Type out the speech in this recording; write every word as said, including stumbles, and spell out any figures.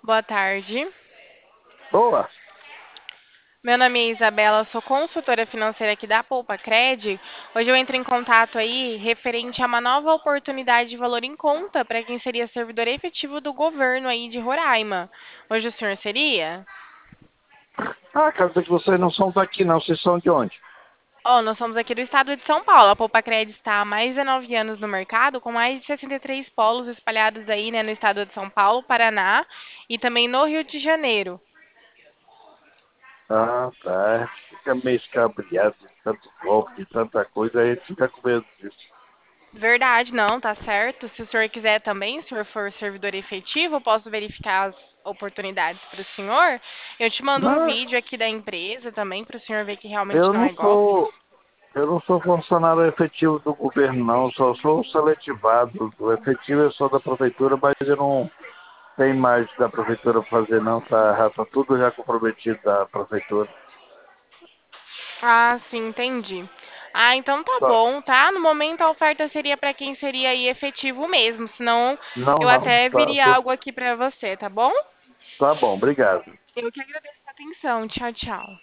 Boa tarde. Boa. Meu nome é Isabela, sou consultora financeira aqui da Poupa Cred. Hoje eu entro em contato aí referente a uma nova oportunidade de valor em conta para quem seria servidor efetivo do governo aí de Roraima. Hoje o senhor seria? Ah, quer dizer que vocês não são daqui, não. Vocês são de onde? Ó, nós somos aqui do estado de São Paulo. A Poupa Cred está há mais de nove anos no mercado, com mais de sessenta e três polos espalhados aí, né, no estado de São Paulo, Paraná e também no Rio de Janeiro. Ah, tá. Fica meio escabriado de tanto golpe, de tanta coisa, aí a gente fica com medo disso. Verdade, não, tá certo. Se o senhor quiser também, se o senhor for servidor efetivo, eu posso verificar as oportunidades para o senhor. Eu te mando um Não, vídeo aqui da empresa também para o senhor ver que realmente eu não não é golpe. sou, eu não sou funcionário efetivo do governo, não. Só sou seletivado. O efetivo é só da prefeitura, mas eu não tenho mais da prefeitura para fazer, não. Tá, já tá tudo já comprometido da prefeitura. Ah, sim, entendi. Ah, então tá Só- bom, tá? No momento a oferta seria para quem seria aí efetivo mesmo, senão Não, eu não. até Tá, viria tudo, algo aqui para você, tá bom? tá bom, obrigado. Eu que agradeço a atenção. Tchau, tchau.